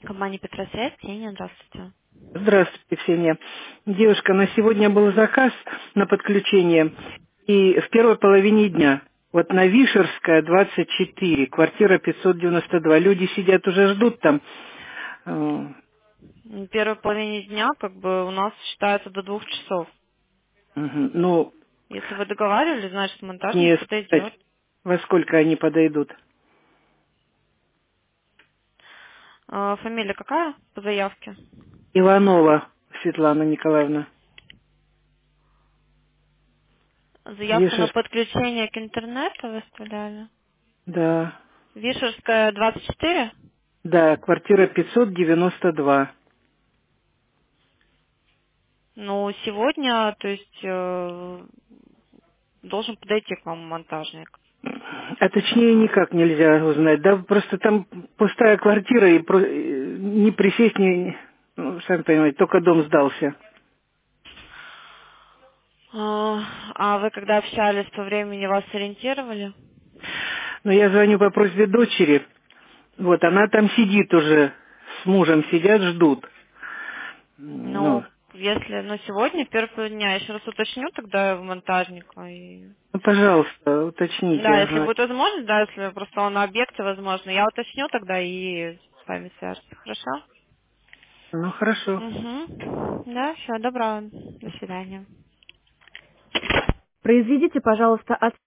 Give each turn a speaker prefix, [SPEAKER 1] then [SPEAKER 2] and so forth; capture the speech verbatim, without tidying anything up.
[SPEAKER 1] Компания Петросвязь, Ксения, здравствуйте.
[SPEAKER 2] Здравствуйте, Ксения. Девушка, на сегодня был заказ на подключение, и в первой половине дня, вот на Вишерская, двадцать четыре, квартира пятьсот девяносто два, люди сидят уже ждут там. Э,
[SPEAKER 1] В первой половине дня как бы у нас считается до двух часов.
[SPEAKER 2] мгм. Ну,
[SPEAKER 1] Если вы договаривались, значит монтажник
[SPEAKER 2] не сказать,
[SPEAKER 1] подойдет.
[SPEAKER 2] во сколько они подойдут.
[SPEAKER 1] А, фамилия какая по заявке?
[SPEAKER 2] Иванова Светлана Николаевна.
[SPEAKER 1] Заявку на
[SPEAKER 2] Вишер,
[SPEAKER 1] подключение к интернету выставляли.
[SPEAKER 2] да,
[SPEAKER 1] Вишерская, двадцать четыре?
[SPEAKER 2] да, квартира пятьсот девяносто два.
[SPEAKER 1] Ну, сегодня, то есть, э, должен подойти к вам монтажник.
[SPEAKER 2] А точнее никак нельзя узнать. Да, просто там пустая квартира, и про- э, не присесть, не, ну, сами понимаете, только дом сдался.
[SPEAKER 1] А а вы когда общались по времени, вас ориентировали?
[SPEAKER 2] Но я звоню по просьбе дочери. Вот, она там сидит уже, с мужем сидят, ждут. Ну,
[SPEAKER 1] Ну, если, ну, сегодня, первого дня, я еще раз уточню тогда в монтажника. И...
[SPEAKER 2] ну, пожалуйста, уточните.
[SPEAKER 1] Да, если
[SPEAKER 2] Ага.
[SPEAKER 1] будет возможность, да, если просто он на объекте, возможно, я уточню тогда и с вами свяжусь. Хорошо?
[SPEAKER 2] Ну, хорошо.
[SPEAKER 1] Угу. Да, все, доброго. До свидания.
[SPEAKER 3] Произведите, пожалуйста,